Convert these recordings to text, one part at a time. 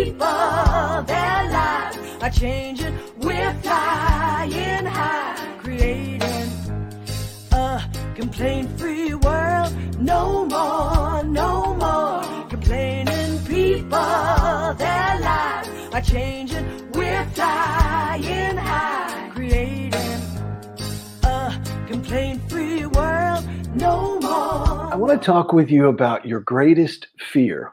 people, their lives are changing. We're flying high, creating a complaint-free world. No more, no more complaining. People, their lives are changing. We're flying high, creating a complaint-free world. No more. I want to talk with you about your greatest fear.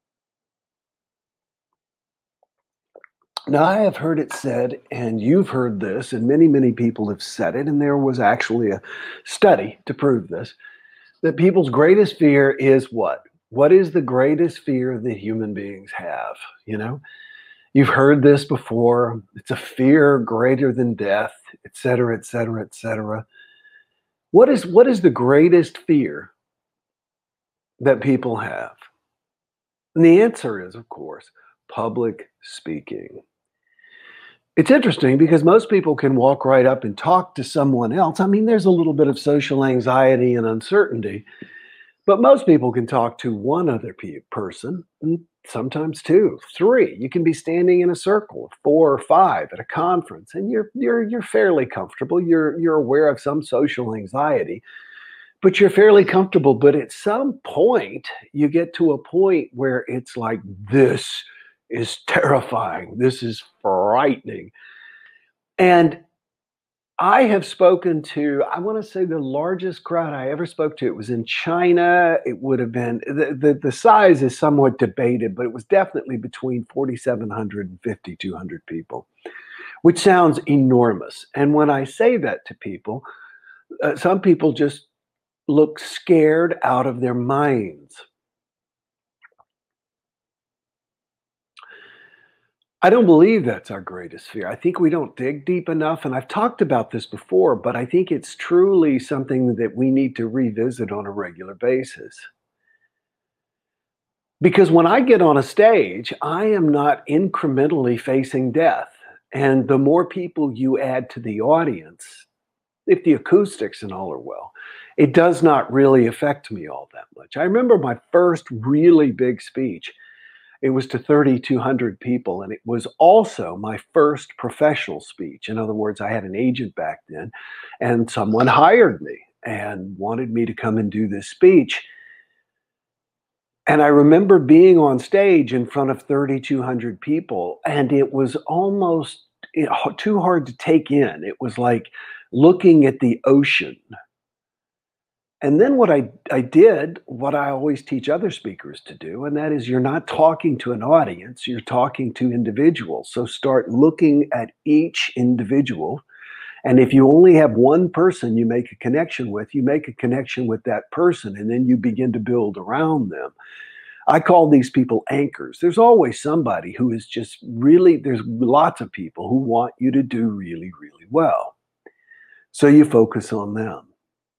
Now, I have heard it said, and you've heard this, and many, many people have said it, and there was actually a study to prove this, that people's greatest fear is what? What is the greatest fear that human beings have? You know, you've heard this before. It's a fear greater than death, et cetera, et cetera, et cetera. What is the greatest fear that people have? And the answer is, of course, public speaking. It's interesting because most people can walk right up and talk to someone else. I mean, there's a little bit of social anxiety and uncertainty, but most people can talk to one other person, and sometimes two, three. You can be standing in a circle of 4 or 5 at a conference, and you're fairly comfortable. You're aware of some social anxiety, but you're fairly comfortable. But at some point, you get to a point where it's like, this is terrifying. This is frightening. And I have spoken to, I want to say the largest crowd I ever spoke to, it was in China. It would have been, the size is somewhat debated, but it was definitely between 4,700 and 5,200 people, which sounds enormous. And when I say that to people, some people just look scared out of their minds. I don't believe that's our greatest fear. I think we don't dig deep enough. And I've talked about this before, but I think it's truly something that we need to revisit on a regular basis. Because when I get on a stage, I am not incrementally facing death. And the more people you add to the audience, if the acoustics and all are well, it does not really affect me all that much. I remember my first really big speech. It was to 3,200 people, and it was also my first professional speech. In other words, I had an agent back then, and someone hired me and wanted me to come and do this speech. And I remember being on stage in front of 3,200 people, and it was almost too hard to take in. It was like looking at the ocean. And then what I did, what I always teach other speakers to do, and that is you're not talking to an audience, you're talking to individuals. So start looking at each individual. And if you only have one person you make a connection with, you make a connection with that person, and then you begin to build around them. I call these people anchors. There's always somebody who is just really, there's lots of people who want you to do really, really well. So you focus on them.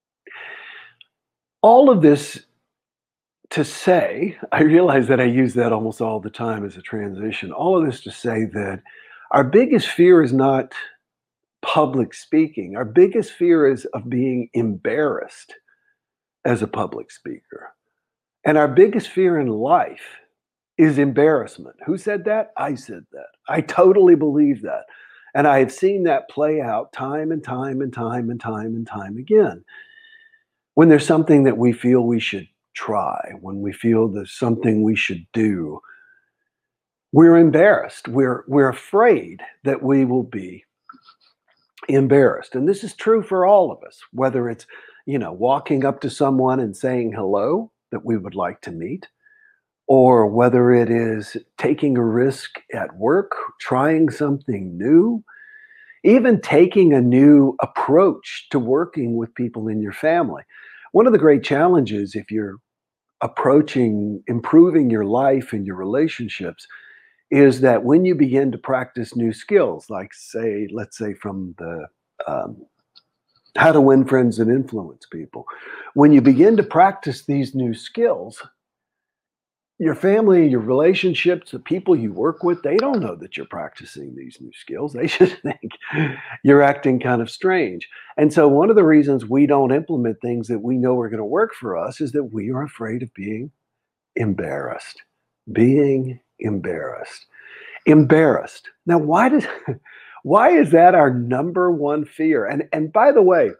All of this to say, I realize that I use that almost all the time as a transition. All of this to say that our biggest fear is not public speaking. Our biggest fear is of being embarrassed as a public speaker. And our biggest fear in life is embarrassment. Who said that? I said that. I totally believe that. And I have seen that play out time and time and time and time and time again. When there's something that we feel we should try, when we feel there's something we should do, we're embarrassed. We're afraid that we will be embarrassed. And this is true for all of us, whether it's, walking up to someone and saying hello that we would like to meet, or whether it is taking a risk at work, trying something new, even taking a new approach to working with people in your family. One of the great challenges if you're approaching improving your life and your relationships is that when you begin to practice new skills, like let's say from the how to win friends and influence people, when you begin to practice these new skills, your family, your relationships, the people you work with, they don't know that you're practicing these new skills. They should think you're acting kind of strange. And so one of the reasons we don't implement things that we know are going to work for us is that we are afraid of being embarrassed. Being embarrassed. Embarrassed. Now, why is that our number one fear? And by the way,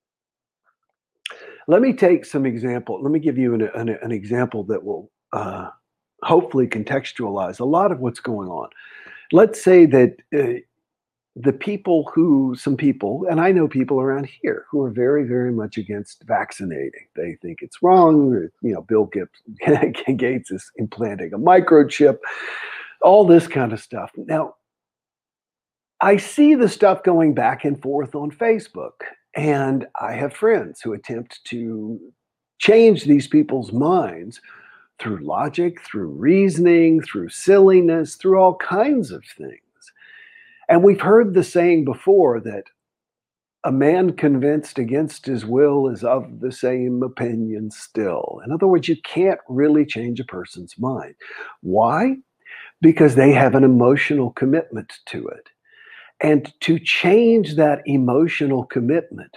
let me take some example. Let me give you an example that will hopefully contextualize a lot of what's going on. Let's say that some people, and I know people around here who are very, very much against vaccinating. They think it's wrong. Bill Gates is implanting a microchip, all this kind of stuff. Now, I see the stuff going back and forth on Facebook, and I have friends who attempt to change these people's minds through logic, through reasoning, through silliness, through all kinds of things. And we've heard the saying before that a man convinced against his will is of the same opinion still. In other words, you can't really change a person's mind. Why? Because they have an emotional commitment to it. And to change that emotional commitment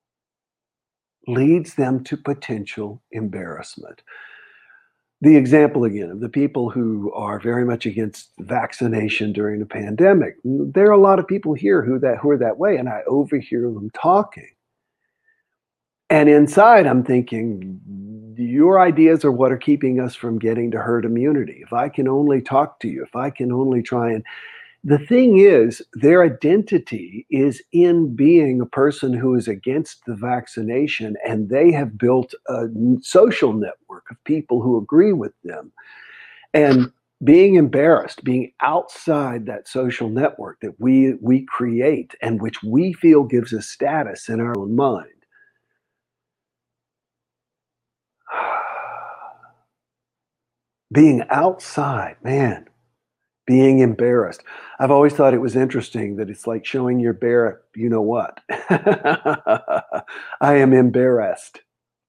leads them to potential embarrassment. The example again of the people who are very much against vaccination during the pandemic. There are a lot of people here who are that way, and I overhear them talking. And inside, I'm thinking, your ideas are what are keeping us from getting to herd immunity. If I can only talk to you, if I can only try and the thing is, their identity is in being a person who is against the vaccination, and they have built a social network of people who agree with them. And being embarrassed, being outside that social network that we create and which we feel gives us status in our own mind. Being outside, man. Being embarrassed. I've always thought it was interesting that it's like showing your bare, you know what? I am embarrassed.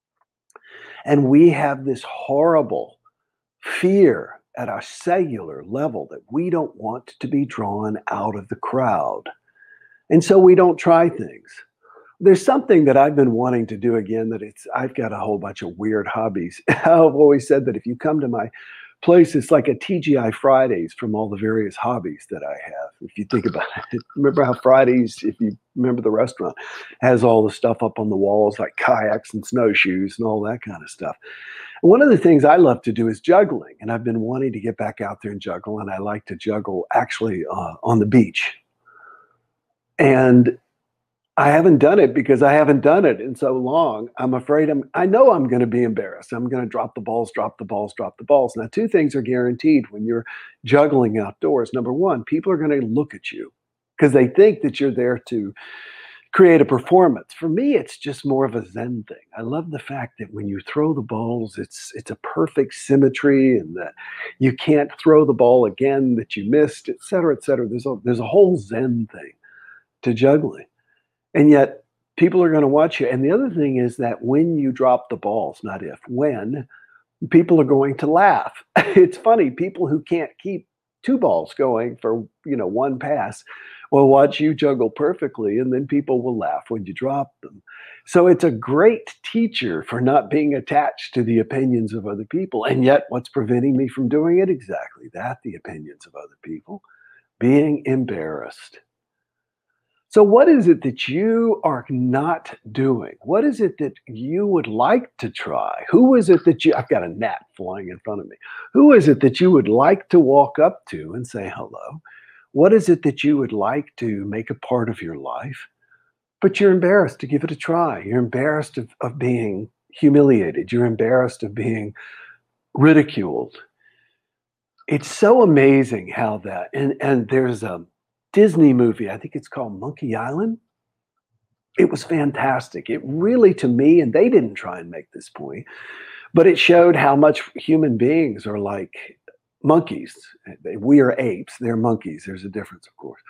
And we have this horrible fear at our cellular level that we don't want to be drawn out of the crowd. And so we don't try things. There's something that I've been wanting to do again I've got a whole bunch of weird hobbies. I've always said that if you come to my place, it's like a TGI Fridays from all the various hobbies that I have. If you think about it, remember how Fridays, if you remember the restaurant, has all the stuff up on the walls like kayaks and snowshoes and all that kind of stuff. And one of the things I love to do is juggling, and I've been wanting to get back out there and juggle, and I like to juggle actually on the beach. And I haven't done it because I haven't done it in so long. I'm afraid I know I'm going to be embarrassed. I'm going to drop the balls. Now, two things are guaranteed when you're juggling outdoors. Number one, people are going to look at you because they think that you're there to create a performance. For me, it's just more of a Zen thing. I love the fact that when you throw the balls, it's a perfect symmetry, and that you can't throw the ball again that you missed, et cetera, et cetera. There's a whole Zen thing to juggling. And yet people are going to watch you. And the other thing is that when you drop the balls, not if, when, people are going to laugh. It's funny, people who can't keep two balls going for, one pass will watch you juggle perfectly, and then people will laugh when you drop them. So it's a great teacher for not being attached to the opinions of other people. And yet what's preventing me from doing it? Exactly that, the opinions of other people. Being embarrassed. So what is it that you are not doing? What is it that you would like to try? Who is it that I've got a gnat flying in front of me. Who is it that you would like to walk up to and say hello? What is it that you would like to make a part of your life? But you're embarrassed to give it a try. You're embarrassed of being humiliated. You're embarrassed of being ridiculed. It's so amazing how that, and there's a Disney movie, I think it's called Monkey Island. It was fantastic. It really, to me, and they didn't try and make this point, but it showed how much human beings are like monkeys. We are apes, they're monkeys. There's a difference, of course.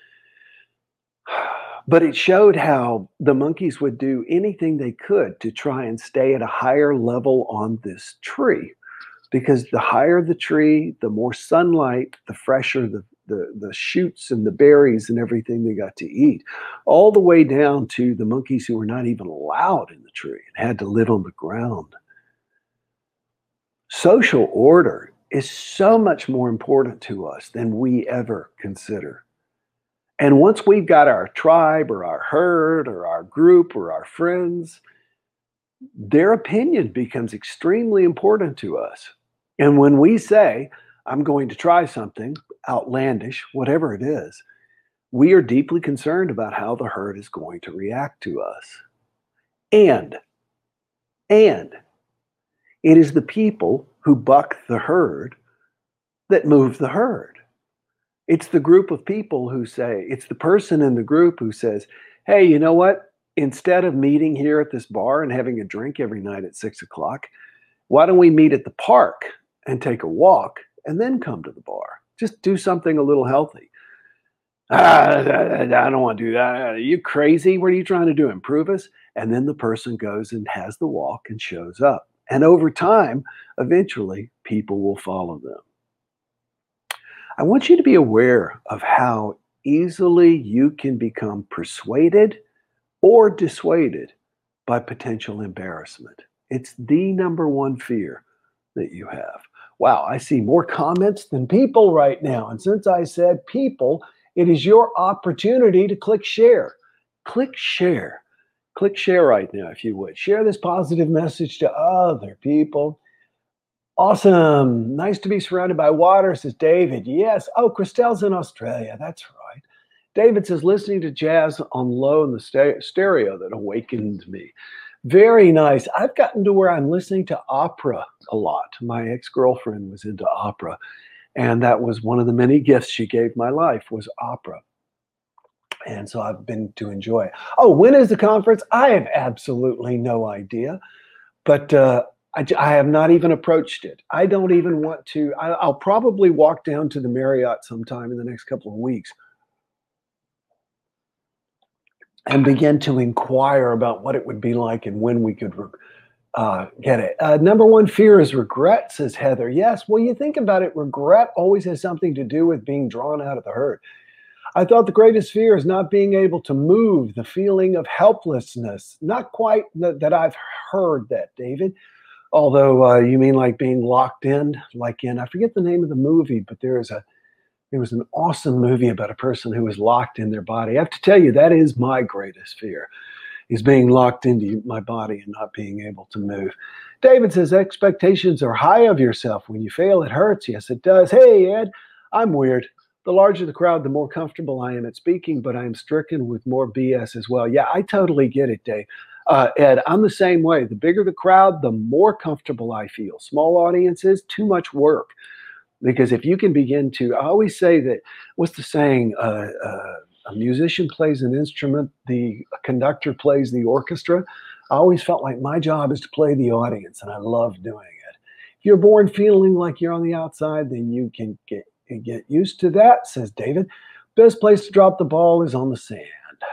But it showed how the monkeys would do anything they could to try and stay at a higher level on this tree. Because the higher the tree, the more sunlight, the fresher the shoots and the berries and everything they got to eat, all the way down to the monkeys who were not even allowed in the tree and had to live on the ground. Social order is so much more important to us than we ever consider. And once we've got our tribe or our herd or our group or our friends, their opinion becomes extremely important to us. And when we say, I'm going to try something outlandish, whatever it is, we are deeply concerned about how the herd is going to react to us. And, and it is the people who buck the herd that move the herd. It's the group of people who say, it's the person in the group who says, hey, you know what? Instead of meeting here at this bar and having a drink every night at 6 o'clock, why don't we meet at the park and take a walk and then come to the bar? Just do something a little healthy. I don't want to do that. Are you crazy? What are you trying to do? Improve us? And then the person goes and has the walk and shows up. And over time, eventually, people will follow them. I want you to be aware of how easily you can become persuaded or dissuaded by potential embarrassment. It's the number one fear that you have. Wow, I see more comments than people right now. And since I said people, it is your opportunity to click share. Click share. Click share right now if you would. Share this positive message to other people. Awesome. Nice to be surrounded by water, says David. Yes. Oh, Christelle's in Australia. That's right. David says, listening to jazz on low in the stereo that awakened me. Very nice. I've gotten to where I'm listening to opera a lot. My ex-girlfriend was into opera, and that was one of the many gifts she gave my life was opera. And so I've been to enjoy it. Oh, when is the conference? I have absolutely no idea, but I have not even approached it. I don't even want to. I'll probably walk down to the Marriott sometime in the next couple of weeks and begin to inquire about what it would be like and when we could get it. Number one fear is regret, says Heather. Yes, well, you think about it, regret always has something to do with being drawn out of the herd. I thought the greatest fear is not being able to move, the feeling of helplessness. Not quite that I've heard that, David. Although you mean like being locked in, like in, I forget the name of the movie, but there was an awesome movie about a person who was locked in their body. I have to tell you, that is my greatest fear, is being locked into my body and not being able to move. David says, expectations are high of yourself. When you fail, it hurts. Yes, it does. Hey, Ed, I'm weird. The larger the crowd, the more comfortable I am at speaking, but I am stricken with more BS as well. Yeah, I totally get it, Dave. Ed, I'm the same way. The bigger the crowd, the more comfortable I feel. Small audiences, too much work. Because if you can begin to, I always say that, what's the saying? A musician plays an instrument, the conductor plays the orchestra. I always felt like my job is to play the audience, and I love doing it. If you're born feeling like you're on the outside, then you can get used to that, says David. Best place to drop the ball is on the sand.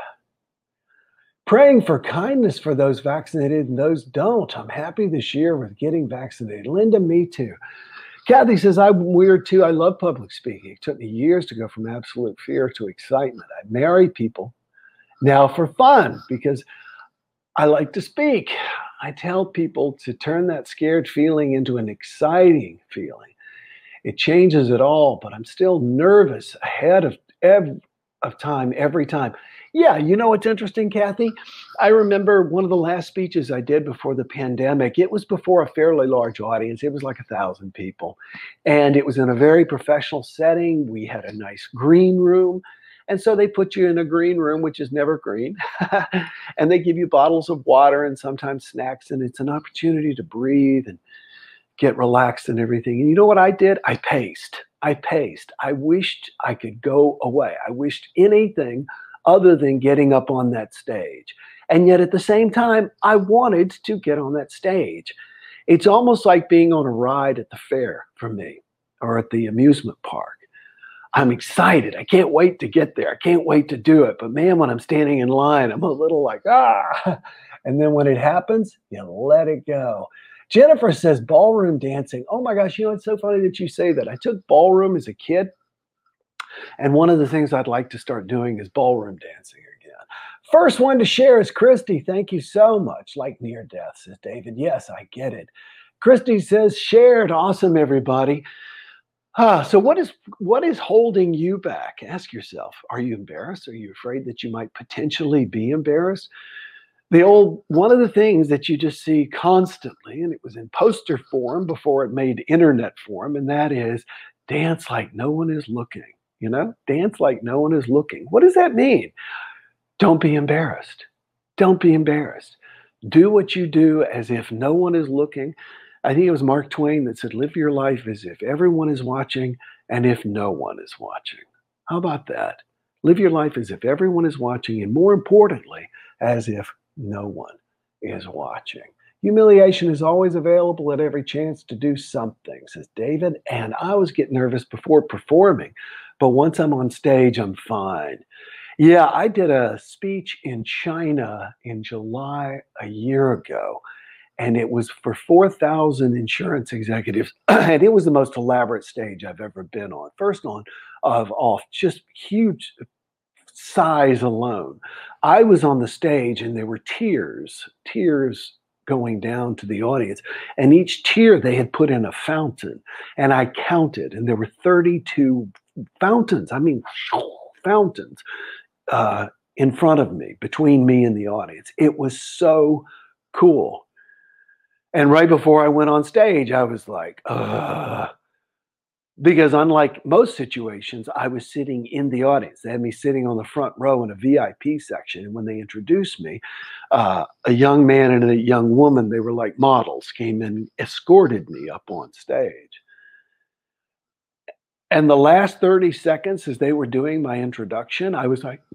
Praying for kindness for those vaccinated and those don't. I'm happy this year with getting vaccinated. Linda, me too. Kathy says, I'm weird too. I love public speaking. It took me years to go from absolute fear to excitement. I marry people now for fun because I like to speak. I tell people to turn that scared feeling into an exciting feeling. It changes it all, but I'm still nervous ahead of time every time. Yeah, you know what's interesting, Kathy? I remember one of the last speeches I did before the pandemic. It was before a fairly large audience. It was like 1,000 people. And it was in a very professional setting. We had a nice green room. And so they put you in a green room, which is never green. And they give you bottles of water and sometimes snacks. And it's an opportunity to breathe and get relaxed and everything. And you know what I did? I paced. I wished I could go away. I wished anything other than getting up on that stage. And yet at the same time, I wanted to get on that stage. It's almost like being on a ride at the fair for me, or at the amusement park. I'm excited. I can't wait to get there. I can't wait to do it. But man, when I'm standing in line, I'm a little like, ah. And then when it happens, you let it go. Jennifer says ballroom dancing. Oh my gosh, you know, it's so funny that you say that. I took ballroom as a kid. And one of the things I'd like to start doing is ballroom dancing again. First one to share is Christy. Thank you so much. Like near death, says David. Yes, I get it. Christy says, shared. Awesome, everybody. So what is holding you back? Ask yourself, are you embarrassed? Are you afraid that you might potentially be embarrassed? One of the things that you just see constantly, and it was in poster form before it made internet form, and that is dance like no one is looking. Dance like no one is looking. What does that mean? Don't be embarrassed. Don't be embarrassed. Do what you do as if no one is looking. I think it was Mark Twain that said, live your life as if everyone is watching and if no one is watching. How about that? Live your life as if everyone is watching, and more importantly, as if no one is watching. Humiliation is always available at every chance to do something, says David. And I always get nervous before performing, but once I'm on stage, I'm fine. Yeah, I did a speech in China in July a year ago, and it was for 4,000 insurance executives. And it was the most elaborate stage I've ever been on. First off, just huge size alone. I was on the stage and there were tears going down to the audience. And each tear they had put in a fountain. And I counted, and there were 32 fountains. I mean, fountains in front of me, between me and the audience. It was so cool. And right before I went on stage, I was like, because unlike most situations, I was sitting in the audience. They had me sitting on the front row in a VIP section. And when they introduced me, a young man and a young woman, they were like models, came and escorted me up on stage. And the last 30 seconds, as they were doing my introduction, I was like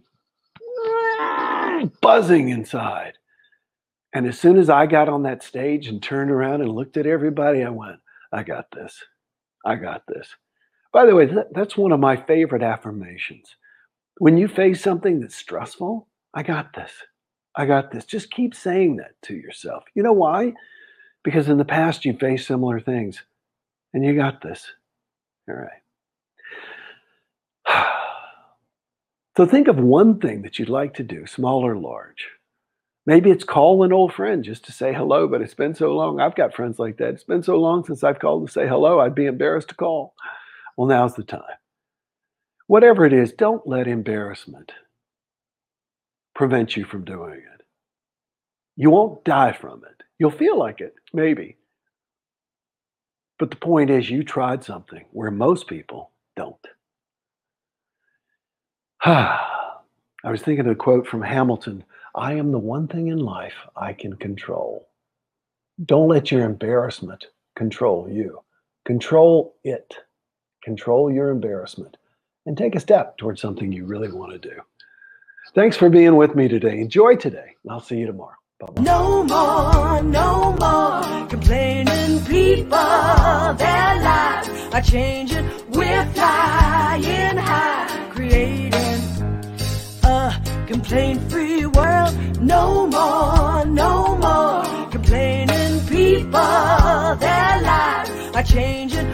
buzzing inside. And as soon as I got on that stage and turned around and looked at everybody, I went, I got this. I got this. By the way, that's one of my favorite affirmations. When you face something that's stressful, I got this. I got this. Just keep saying that to yourself. You know why? Because in the past, you faced similar things, and you got this. All right. So think of one thing that you'd like to do, small or large. Maybe it's call an old friend just to say hello, but it's been so long. I've got friends like that. It's been so long since I've called to say hello, I'd be embarrassed to call. Well, now's the time. Whatever it is, don't let embarrassment prevent you from doing it. You won't die from it. You'll feel like it, maybe. But the point is, you tried something where most people don't. I was thinking of a quote from Hamilton. I am the one thing in life I can control. Don't let your embarrassment control you. Control it. Control your embarrassment and take a step towards something you really want to do. Thanks for being with me today. Enjoy today. I'll see you tomorrow. Bye-bye. No more complaining people. Their lives are changing. We're flying high, creating a complaint-free world. No more complaining people. Their lives are changing.